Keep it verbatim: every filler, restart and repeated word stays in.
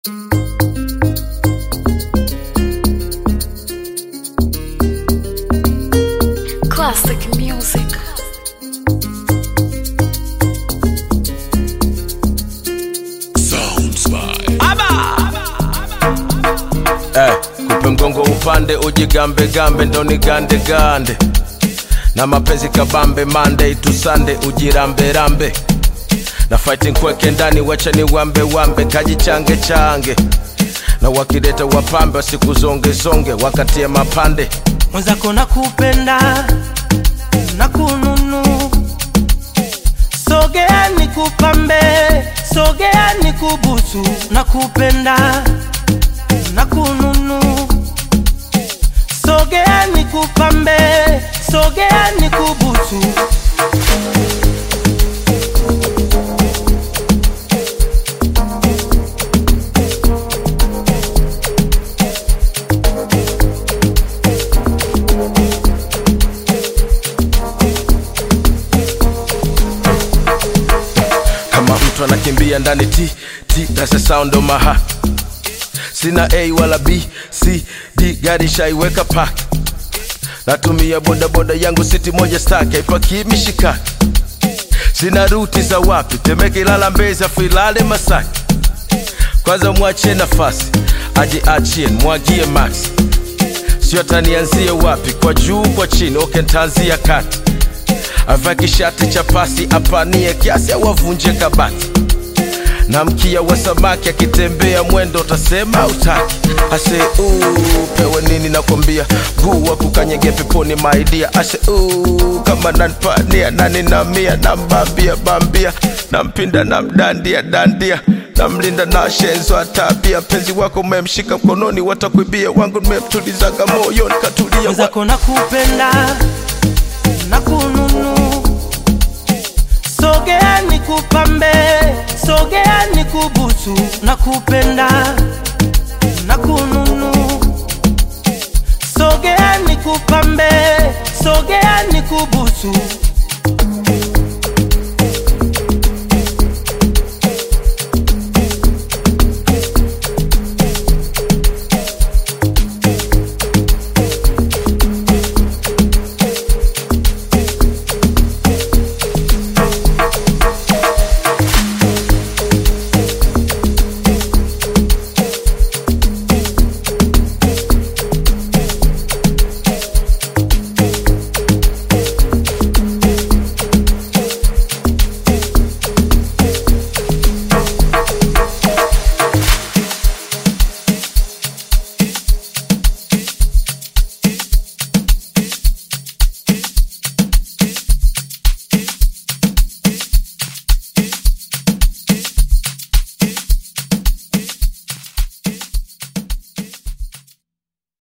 Classic music. Sounds by Aba! Eh, kupe mgongo upande ujigambe gambe ndo ni gande gande. Na mapenzi kabambe Monday to Sunday ujirambe rambe. Na fighting kweke ndani wacha ni wambe wambe kajichange change. Na wakideta wapambe wasiku zonge zonge wakatie mapande. Mwenzako nakupenda nakununu, sogea nikupambe, sogea nikubusu. Nakupenda nakununu, sogea nikupambe, sogea nikubusu. Kama mtu anakimbia ndani T, T, that's the sound of my heart. Sina A wala B, C, D, gari shaiweka park. Natumia boda boda yangu city moja stack, haipaki mishikaki. Sina ruti za wapi, Temeke Ilala Mbezi afu Ilale Masaki. Kwanza mwachie nafasi, aje achie, mwagie max. Sio tanianzie wapi, kwa juu kwa chini, okay ntaanzia kati. Avaki shati cha pasi apanie kiasi au avunje kabati. Na mkia wa samaki akitembea mwendo utasema utaki. Ase uu pewe nini nakwambia, guu wa kukanyege peponi maidia. Ase uu kama nanpania nani na mia na mbambia bambia. Na mpinda na mdandia dandia, na mlinda na shenzo atabia. Penzi wako memshika mkononi watakuibia, wangu memtulizaga moyoni katulia. Mwenzako nakupenda nakununu, sogea nikupambe, sogea nikubusu. Nakupenda nakununu, sogea nikupambe, sogea nikubusu.